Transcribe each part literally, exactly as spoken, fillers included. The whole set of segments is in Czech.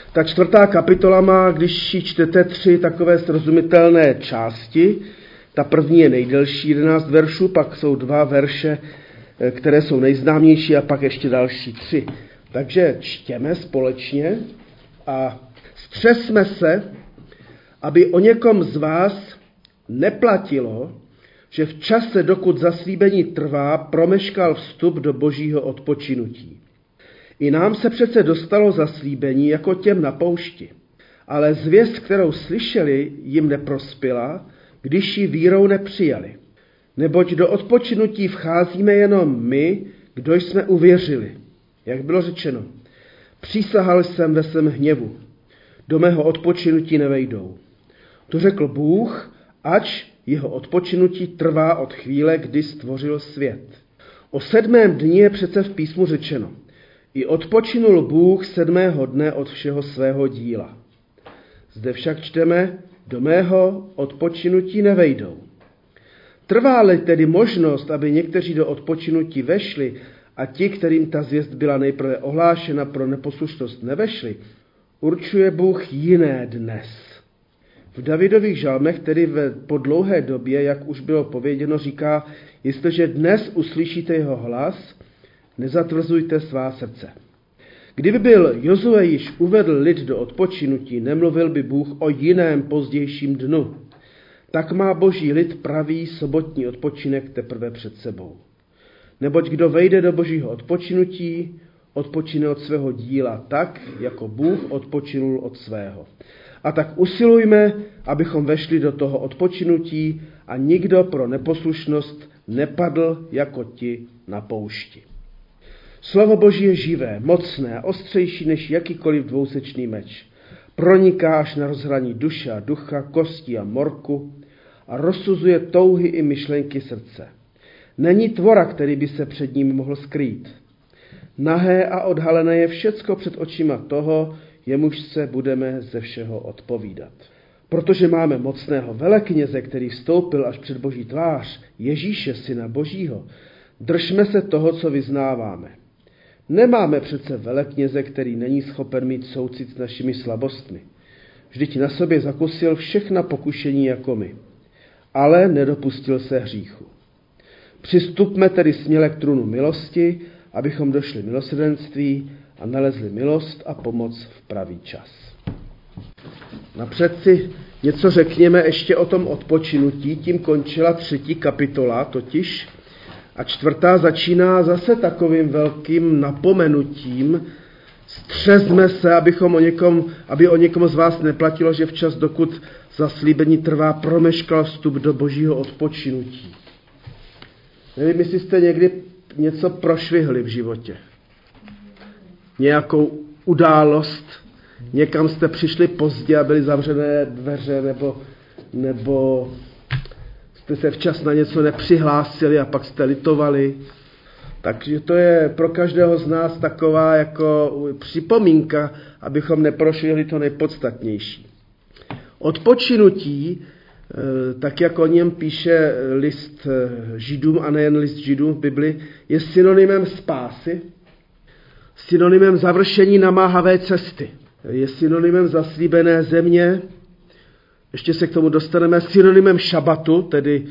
Ta čtvrtá kapitola má, když ji čtete, tři takové srozumitelné části. Ta první je nejdelší, jedenáct veršů, pak jsou dva verše, které jsou nejznámější a pak ještě další tři. Takže čtěme společně a střesme se, aby o někom z vás neplatilo, že v čase, dokud zaslíbení trvá, promeškal vstup do božího odpočinutí. I nám se přece dostalo zaslíbení jako těm na poušti, ale zvěst, kterou slyšeli, jim neprospěla, když ji vírou nepřijali. Neboť do odpočinutí vcházíme jenom my, kdo jsme uvěřili. Jak bylo řečeno, přísahal jsem ve svém hněvu, do mého odpočinutí nevejdou. To řekl Bůh, ač jeho odpočinutí trvá od chvíle, kdy stvořil svět. O sedmém dni je přece v písmu řečeno, i odpočinul Bůh sedmého dne od všeho svého díla. Zde však čteme, do mého odpočinutí nevejdou. Trvá-li tedy možnost, aby někteří do odpočinutí vešli a ti, kterým ta zvěst byla nejprve ohlášena, pro neposlušnost nevešli, určuje Bůh jiné dnes. V Davidových žalmech, tedy ve, po dlouhé době, jak už bylo pověděno, říká, jestliže dnes uslyšíte jeho hlas, nezatvrzujte svá srdce. Kdyby byl Jozue již uvedl lid do odpočinutí, nemluvil by Bůh o jiném pozdějším dnu. Tak má boží lid pravý sobotní odpočinek teprve před sebou. Neboť kdo vejde do božího odpočinutí, odpočine od svého díla tak, jako Bůh odpočinul od svého. A tak usilujme, abychom vešli do toho odpočinutí a nikdo pro neposlušnost nepadl jako ti na poušti. Slovo Boží je živé, mocné a ostřejší než jakýkoliv dvousečný meč. Proniká až na rozhraní duše a ducha, kosti a morku a rozsuzuje touhy i myšlenky srdce. Není tvora, který by se před ním mohl skrýt. Nahé a odhalené je všecko před očima toho, jemuž se budeme ze všeho odpovídat. Protože máme mocného velekněze, který vstoupil až před Boží tvář, Ježíše, syna Božího, držme se toho, co vyznáváme. Nemáme přece velekněze, který není schopen mít soucit s našimi slabostmi. Vždyť na sobě zakusil všechna pokušení jako my, ale nedopustil se hříchu. Přistupme tedy směle k trůnu milosti, abychom došli milosrdenství a nalezli milost a pomoc v pravý čas. Napřed si něco řekněme ještě o tom odpočinutí, tím končila třetí kapitola totiž, a čtvrtá začíná zase takovým velkým napomenutím. Střezme se, abychom o někom, aby o někom z vás neplatilo, že včas, dokud zaslíbení trvá, promeškal vstup do božího odpočinutí. Nevím, jestli jste někdy něco prošvihli v životě. Nějakou událost, někam jste přišli pozdě a byly zavřené dveře, nebo, nebo jste se včas na něco nepřihlásili a pak jste litovali. Takže to je pro každého z nás taková jako připomínka, abychom neprošvihli to nejpodstatnější. Odpočinutí, tak jak o něm píše list Židům a nejen list Židům v Bibli, je synonymem spásy, synonymem završení namáhavé cesty, je synonymem zaslíbené země, ještě se k tomu dostaneme, synonymem šabatu, tedy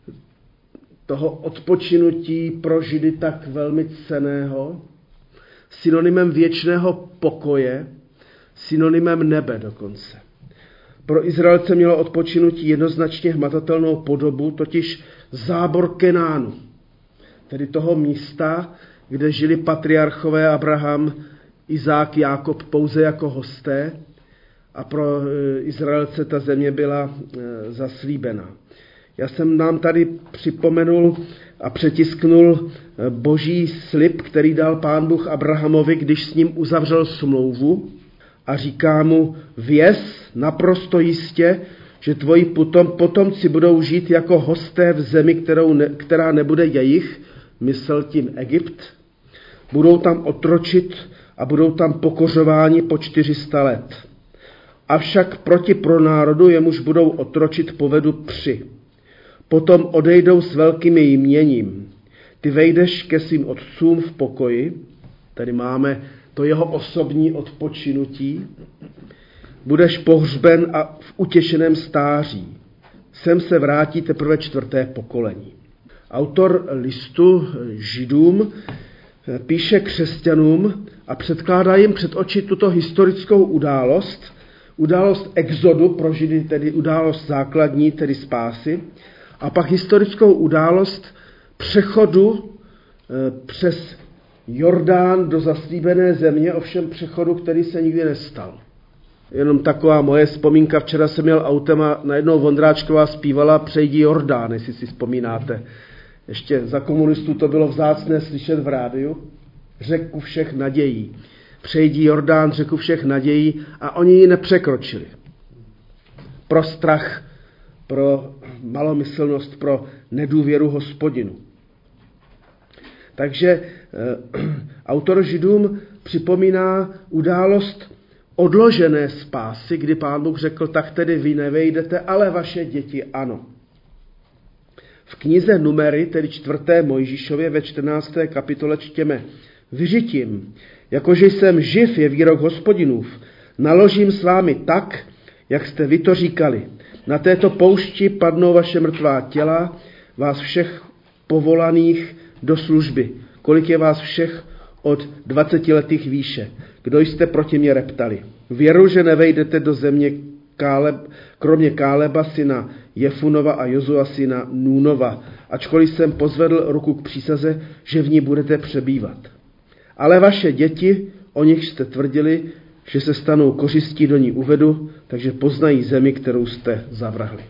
toho odpočinutí pro Židy tak velmi cenného, synonymem věčného pokoje, synonymem nebe dokonce. Pro Izraelce mělo odpočinutí jednoznačně hmatatelnou podobu, totiž zábor Kenánu, tedy toho místa, kde žili patriarchové Abraham, Izák, Jákob pouze jako hosté, a pro Izraelce ta země byla zaslíbena. Já jsem nám tady připomenul a přetisknul boží slib, který dal Pán Bůh Abrahamovi, když s ním uzavřel smlouvu a říká mu, věz naprosto jistě, že tvoji potom, potomci budou žít jako hosté v zemi, kterou ne, která nebude jejich, myslel tím Egypt, budou tam otročit a budou tam pokořováni po čtyři sta let. Avšak proti pronárodu, jemuž budou otročit, povedu při. Potom odejdou s velkým jměním. Ty vejdeš ke svým otcům v pokoji, tady máme to jeho osobní odpočinutí, budeš pohřben a v utěšeném stáří. Sem se vrátí teprve čtvrté pokolení. Autor listu Židům píše křesťanům a předkládá jim před oči tuto historickou událost, událost exodu pro Židy, tedy událost základní, tedy spásy, a pak historickou událost přechodu přes Jordán do zaslíbené země, ovšem přechodu, který se nikdy nestal. Jenom taková moje vzpomínka, včera jsem měl autem a najednou Vondráčková zpívala Přejdi Jordán, jestli si vzpomínáte. Ještě za komunistů to bylo vzácné slyšet v rádiu. Řeku všech nadějí. Přejdi Jordán, řeku všech nadějí, a oni ji nepřekročili. Pro strach, pro malomyslnost, pro nedůvěru Hospodinu. Takže eh, autor Židům připomíná událost odložené spásy, kdy Pán Bůh řekl, tak tedy vy nevejdete, ale vaše děti ano. V knize Numery, tedy čtvrté Mojžíšově, ve čtrnácté kapitole čtěme: Vyřitím, jakože jsem živ, je výrok Hospodinův, naložím s vámi tak, jak jste vy to říkali. Na této poušti padnou vaše mrtvá těla, vás všech povolaných do služby. Kolik je vás všech od dvacetiletých výše? Kdo jste proti mě reptali? Věru, že nevejdete do země Káleb, kromě Káleba syna Jefunova a Jozua syna Núnova, ačkoliv jsem pozvedl ruku k přísaze, že v ní budete přebývat. Ale vaše děti, o nich jste tvrdili, že se stanou kořistí, do ní uvedu, takže poznají zemi, kterou jste zavrhli.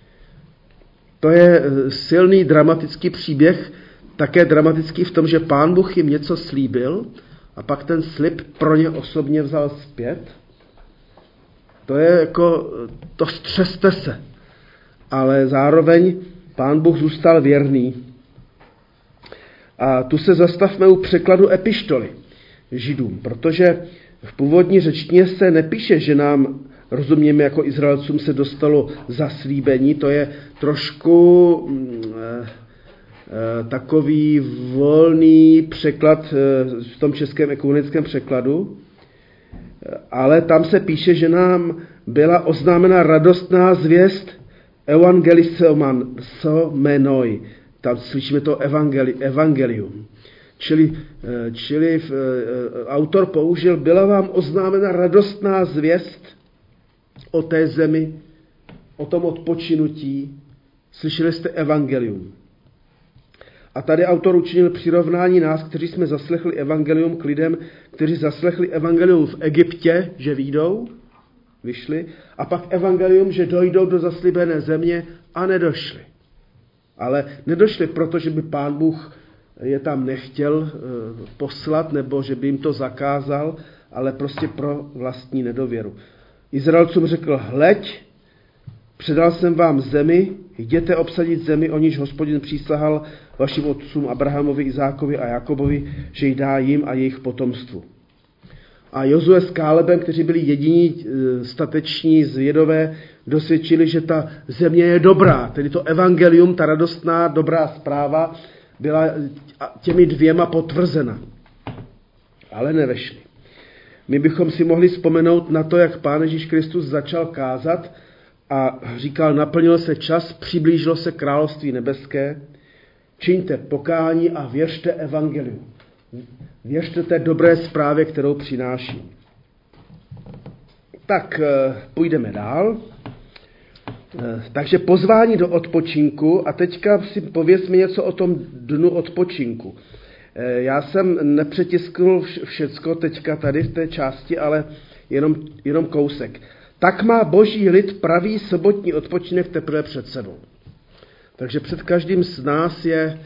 To je silný dramatický příběh, také dramatický v tom, že Pán Bůh jim něco slíbil a pak ten slib pro ně osobně vzal zpět. To je jako, to střeste se. Ale zároveň Pán Bůh zůstal věrný. A tu se zastavme u překladu epištoly Židům, protože v původní řečtině se nepíše, že nám, rozumíme, jako Izraelcům se dostalo zaslíbení. To je trošku eh, eh, takový volný překlad eh, v tom českém ekumenickém překladu. Ale tam se píše, že nám byla oznámena radostná zvěst evangelisoman somenoi. Tam slyšíme to evangeli, evangelium. Čili, čili autor použil, byla vám oznámena radostná zvěst o té zemi, o tom odpočinutí. Slyšeli jste evangelium. A tady autor učinil přirovnání nás, kteří jsme zaslechli evangelium, k lidem, kteří zaslechli evangelium v Egyptě, že vyjdou, vyšli, a pak evangelium, že dojdou do zaslíbené země a nedošli. Ale nedošli, protože by Pán Bůh je tam nechtěl poslat, nebo že by jim to zakázal, ale prostě pro vlastní nedověru. Izraelcům řekl, hleď, předal jsem vám zemi, jděte obsadit zemi, o níž Hospodin přísahal vašim otcům Abrahamovi, Izákovi a Jakobovi, že ji dá jim a jejich potomstvu. A Jozue s Kálebem, kteří byli jediní stateční zvědové, dosvědčili, že ta země je dobrá. Tedy to evangelium, ta radostná, dobrá zpráva, byla těmi dvěma potvrzena. Ale nevešli. My bychom si mohli vzpomenout na to, jak Pán Ježíš Kristus začal kázat a říkal, naplnil se čas, přiblížilo se království nebeské, čiňte pokání a věřte evangeliu. Věřte té dobré zprávě, kterou přináším. Tak půjdeme dál. Takže pozvání do odpočinku a teďka si povězme něco o tom dnu odpočinku. Já jsem nepřetisknul všecko teďka tady v té části, ale jenom, jenom kousek. Tak má boží lid pravý sobotní odpočinek teprve před sebou. Takže před každým z nás je eh,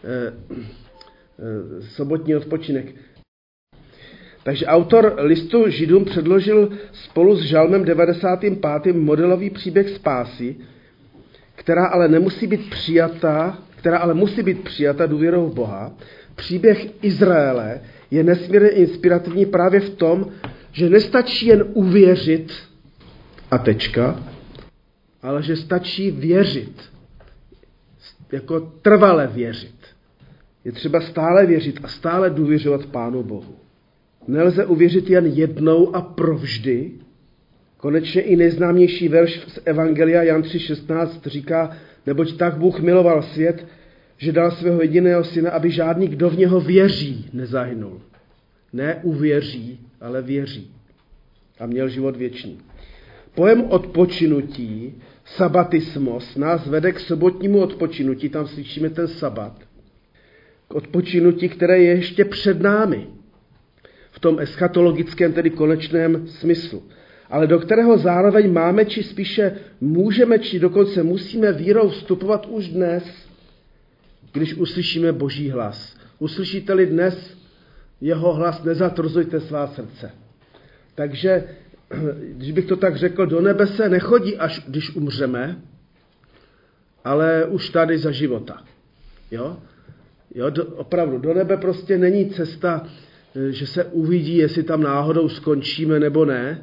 eh, sobotní odpočinek. Takže autor listu Židům předložil spolu s žalmem devadesátým pátým modelový příběh spásy, která ale nemusí být přijata, která ale musí být přijata důvěrou v Boha. Příběh Izraele je nesmírně inspirativní právě v tom, že nestačí jen uvěřit a tečka, ale že stačí věřit. Jako trvale věřit. Je třeba stále věřit a stále důvěřovat Pánu Bohu. Nelze uvěřit jen jednou a provždy, Konečně i nejznámější verš z Evangelia Jan tři šestnáct říká, neboť tak Bůh miloval svět, že dal svého jediného syna, aby žádný, kdo v něho věří, nezahynul. Ne uvěří, ale věří. A měl život věčný. Pojem odpočinutí, sabatismos, nás vede k sobotnímu odpočinutí, tam slyšíme ten sabat. K odpočinutí, které je ještě před námi. V tom eschatologickém, tedy konečném smyslu. Ale do kterého zároveň máme, či spíše můžeme, či dokonce musíme vírou vstupovat už dnes, když uslyšíme Boží hlas. Uslyšíte-li dnes jeho hlas, nezatrzujte svá srdce. Takže, když bych to tak řekl, do nebe se nechodí, až když umřeme, ale už tady za života. Jo? Jo, do, opravdu, do nebe prostě není cesta, že se uvidí, jestli tam náhodou skončíme nebo ne,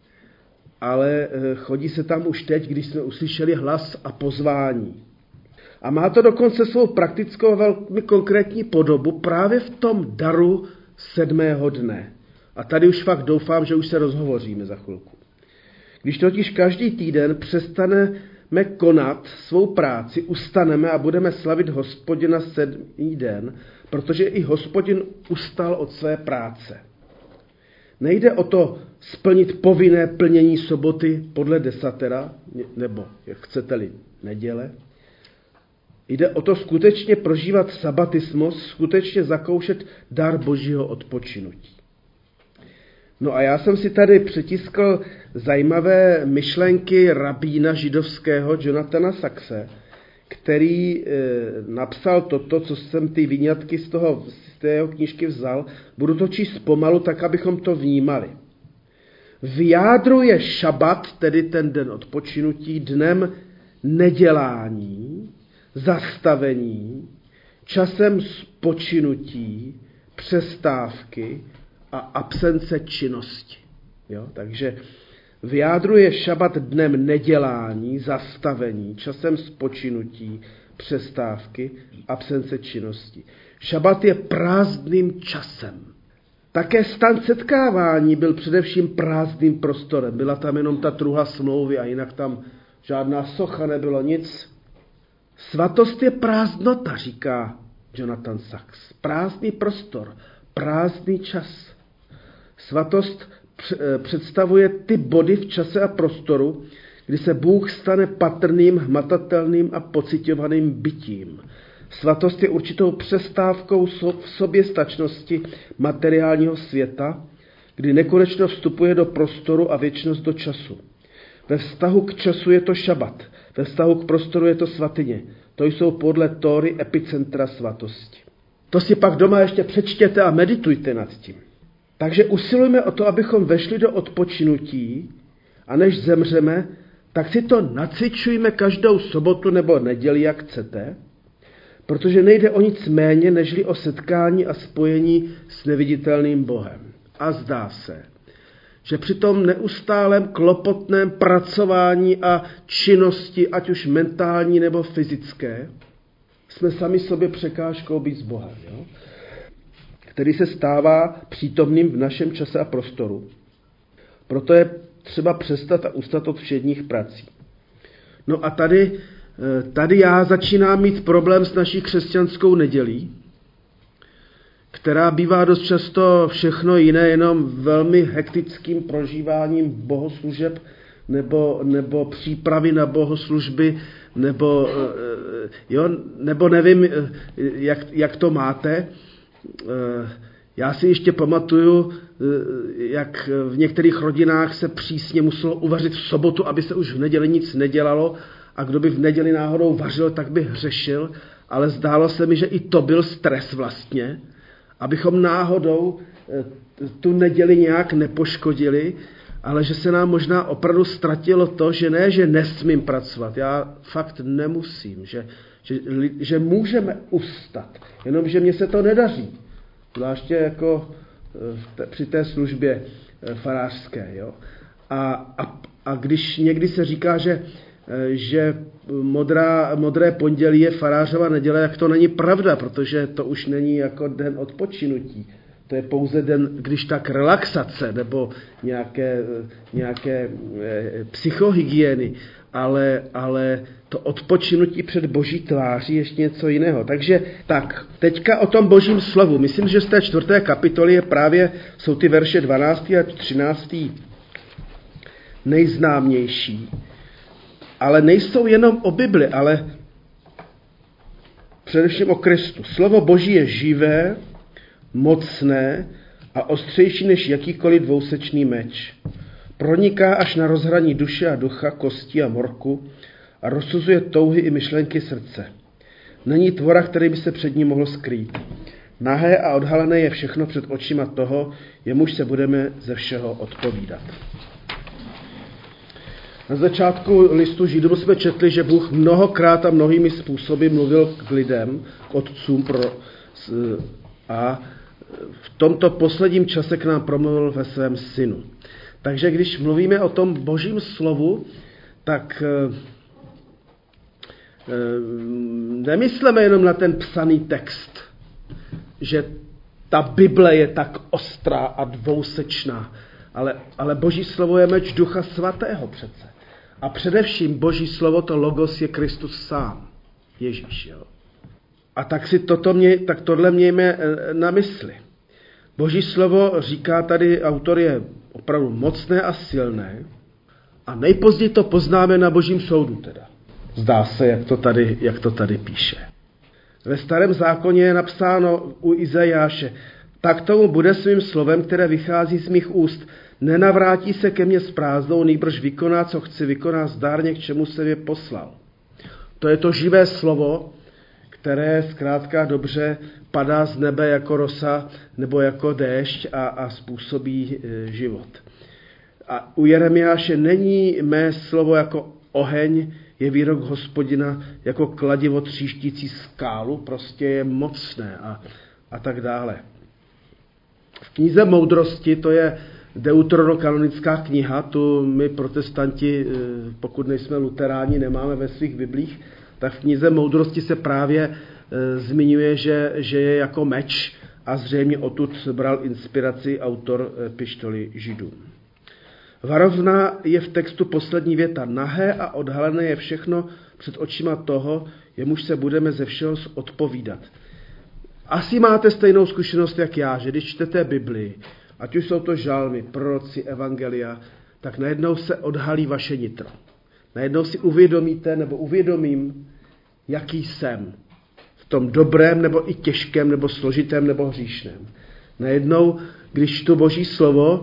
ale chodí se tam už teď, když jsme uslyšeli hlas a pozvání. A má to dokonce svou praktickou velmi konkrétní podobu právě v tom daru sedmého dne. A tady už fakt doufám, že už se rozhovoříme za chvilku. Když totiž každý týden přestaneme konat svou práci, ustaneme a budeme slavit Hospodina sedmý den, protože i Hospodin ustal od své práce. Nejde o to splnit povinné plnění soboty podle desatera, nebo, jak chcete-li, neděle. Jde o to skutečně prožívat sabatismus, skutečně zakoušet dar Božího odpočinutí. No a já jsem si tady přetiskl zajímavé myšlenky rabína židovského Jonathana Saxe, který e, napsal toto, co jsem ty výňatky z, toho, z té jeho knížky vzal. Budu to číst pomalu, tak abychom to vnímali. V jádru je šabat, tedy ten den odpočinutí, dnem nedělání, zastavení, časem spočinutí, přestávky a absence činnosti. Jo? Takže v jádru je šabat dnem nedělání, zastavení, časem spočinutí, přestávky, absence činnosti. Šabat je prázdným časem. Také stan setkávání byl především prázdným prostorem. Byla tam jenom ta truha smlouvy a jinak tam žádná socha nebylo, nic. Svatost je prázdnota, říká Jonathan Sacks. Prázdný prostor, prázdný čas. Svatost představuje ty body v čase a prostoru, kdy se Bůh stane patrným, hmatatelným a pociťovaným bytím. Svatost je určitou přestávkou v soběstačnosti materiálního světa, kdy nekonečno vstupuje do prostoru a věčnost do času. Ve vztahu k času je to šabat, ve vztahu k prostoru je to svatyně. To jsou podle Tóry epicentra svatosti. To si pak doma ještě přečtěte a meditujte nad tím. Takže usilujme o to, abychom vešli do odpočinutí a než zemřeme, tak si to nacvičujme každou sobotu nebo neděli, jak chcete, protože nejde o nic méně, nežli o setkání a spojení s neviditelným Bohem. A zdá se, že při tom neustálém klopotném pracování a činnosti, ať už mentální nebo fyzické, jsme sami sobě překážkou být s Bohem, jo? Který se stává přítomným v našem čase a prostoru. Proto je třeba přestat a ustat od všedních prací. No a tady, tady já začínám mít problém s naší křesťanskou nedělí, která bývá dost často všechno jiné, jenom velmi hektickým prožíváním bohoslužeb nebo, nebo přípravy na bohoslužby, nebo, jo, nebo nevím, jak, jak to máte. Já si ještě pamatuju, jak v některých rodinách se přísně muselo uvařit v sobotu, aby se už v neděli nic nedělalo, a kdo by v neděli náhodou vařil, tak by hřešil, ale zdálo se mi, že i to byl stres vlastně, abychom náhodou tu neděli nějak nepoškodili, ale že se nám možná opravdu ztratilo to, že ne, že nesmím pracovat, já fakt nemusím, že, že, že můžeme ustat, jenomže mně se to nedaří, zvláště jako te, při té službě farářské. Jo? A, a, a když někdy se říká, že, že modrá, modré pondělí je farářova neděle, tak to není pravda, protože to už není jako den odpočinutí. to je pouze den, když tak relaxace nebo nějaké, nějaké psychohygieny, ale, ale to odpočinutí před Boží tváří ještě něco jiného. Takže tak, teďka o tom Božím slovu. Myslím, že z té čtvrté kapitoly je právě, jsou ty verše dvanáctý a třináctý nejznámější. Ale nejsou jenom o Bibli, ale především o Kristu. Slovo Boží je živé, mocné a ostřejší než jakýkoliv dvousečný meč. Proniká až na rozhraní duše a ducha, kostí a morku a rozsuzuje touhy i myšlenky srdce. Není tvora, který by se před ním mohl skrýt. Nahé a odhalené je všechno před očima toho, jemuž se budeme ze všeho odpovídat. Na začátku listu Židům jsme četli, že Bůh mnohokrát a mnohými způsoby mluvil k lidem, k otcům pro, a v tomto posledním čase k nám promluvil ve svém synu. Takže když mluvíme o tom Božím slovu, tak nemyslíme jenom na ten psaný text, že ta Bible je tak ostrá a dvousečná, ale, ale Boží slovo je meč Ducha Svatého přece. A především Boží slovo, to logos, je Kristus sám, Ježíš. Jo? A tak si toto mě, tak tohle mějme na mysli. Boží slovo, říká tady autor, je opravdu mocné a silné a nejpozději to poznáme na Božím soudu teda. Zdá se, jak to tady, jak to tady píše. Ve Starém zákoně je napsáno u Izajáše: tak tomu bude svým slovem, které vychází z mých úst. Nenavrátí se ke mně s prázdnou, nýbrž vykoná, co chci, vykoná zdárně, k čemu jsem je poslal. To je to živé slovo, které zkrátka dobře padá z nebe jako rosa nebo jako déšť a, a způsobí e, život. A u Jeremiáše: není mé slovo jako oheň, je výrok Hospodina jako kladivo tříštící skálu, prostě je mocné a, a tak dále. V knize Moudrosti, to je deuterokanonická kniha, tu my protestanti, pokud nejsme luteráni, nemáme ve svých biblích, tak v knize Moudrosti se právě e, zmiňuje, že, že je jako meč a zřejmě odtud bral inspiraci autor epištoly Židům. Varovná je v textu poslední věta: nahé a odhalené je všechno před očima toho, jemuž se budeme ze všeho odpovídat. Asi máte stejnou zkušenost jak já, že když čtete Biblii, ať už jsou to žalmy, proroci, evangelia, tak najednou se odhalí vaše nitro. Najednou si uvědomíte, nebo uvědomím, jaký jsem. V tom dobrém, nebo i těžkém, nebo složitém, nebo hříšném. Najednou, když čtu Boží slovo,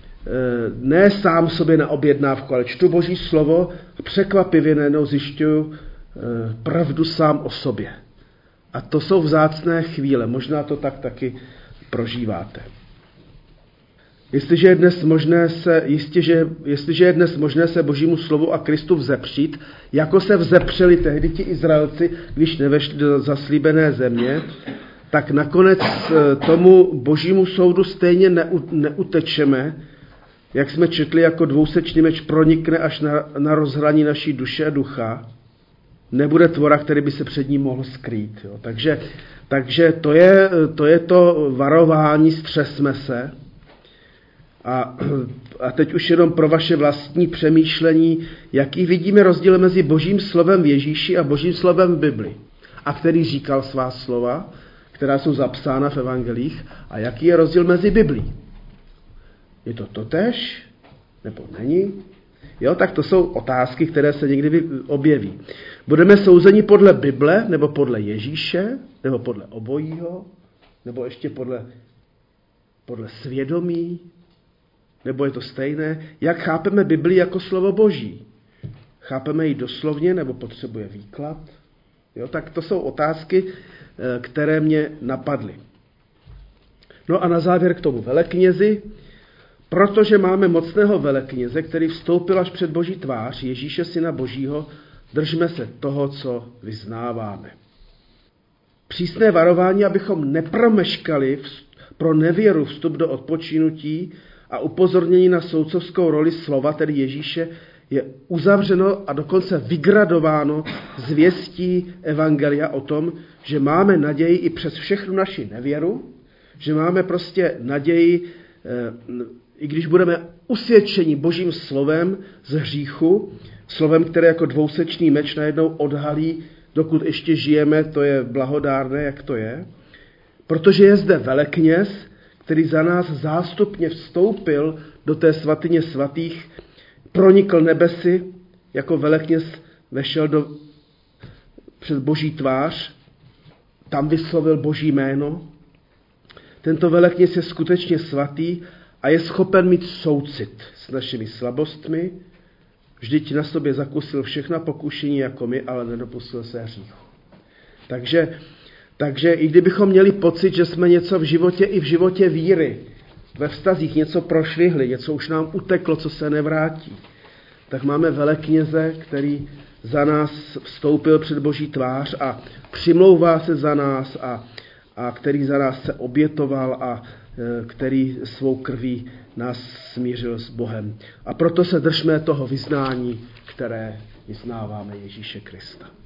ne sám sobě na objednávku, ale čtu Boží slovo a překvapivě najednou zjišťuju pravdu sám o sobě. A to jsou vzácné chvíle, možná to tak taky prožíváte. Jestliže je dnes možné se, jistě, jestliže je dnes možné se Božímu slovu a Kristu vzepřít, jako se vzepřeli tehdy ti Izraelci, když nevešli do zaslíbené země, tak nakonec tomu Božímu soudu stejně neutečeme, jak jsme četli, jako dvousečný meč pronikne až na, na rozhraní naší duše a ducha. Nebude tvora, který by se před ním mohl skrýt. Jo. Takže, takže to, je, to je to varování, střesme se. A, a teď už jenom pro vaše vlastní přemýšlení, jaký vidíme rozdíl mezi Božím slovem v Ježíši a Božím slovem v Bibli. A který říkal svá slova, která jsou zapsána v evangelích, a jaký je rozdíl mezi Biblí. Je to totéž? Nebo není? Jo, tak to jsou otázky, které se někdy objeví. Budeme souzeni podle Bible, nebo podle Ježíše, nebo podle obojího, nebo ještě podle, podle svědomí, nebo je to stejné? Jak chápeme Bibli jako slovo Boží? Chápeme ji doslovně, nebo potřebuje výklad? Jo, tak to jsou otázky, které mě napadly. No a na závěr k tomu veleknězi. Protože máme mocného velekněze, který vstoupil až před Boží tvář, Ježíše syna Božího, držme se toho, co vyznáváme. Přísné varování, abychom nepromeškali pro nevěru vstup do odpočinutí a upozornění na soudcovskou roli slova, tedy Ježíše, je uzavřeno a dokonce vygradováno zvěstí evangelia o tom, že máme naději i přes všechnu naši nevěru, že máme prostě naději, i když budeme usvědčeni Božím slovem z hříchu, slovem, které jako dvousečný meč najednou odhalí, dokud ještě žijeme, to je blahodárné, jak to je, protože je zde velekněz, který za nás zástupně vstoupil do té svatyně svatých, pronikl nebesy, jako velekněz vešel do, před Boží tvář, tam vyslovil Boží jméno. Tento velekněz je skutečně svatý a je schopen mít soucit s našimi slabostmi. Vždyť na sobě zakusil všechna pokušení jako my, ale nedopustil se hříchu. Takže, takže i kdybychom měli pocit, že jsme něco v životě i v životě víry, ve vztazích něco prošvihli, něco už nám uteklo, co se nevrátí, tak máme velekněze, který za nás vstoupil před Boží tvář a přimlouvá se za nás a, a který za nás se obětoval a e, který svou krví nás smířil s Bohem. A proto se držme toho vyznání, které vyznáváme Ježíše Krista.